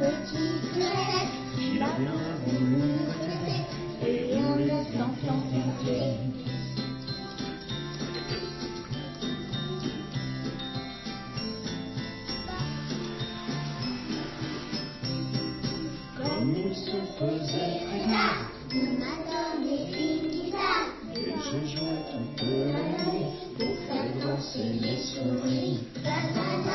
petite fenêtre qui va bien avant nous répéter, et on laisse l'enfant entier. Comme il se faisait très tard, on attend les filles qui savent, et se jouent toute la nuit pour faire danser les souris.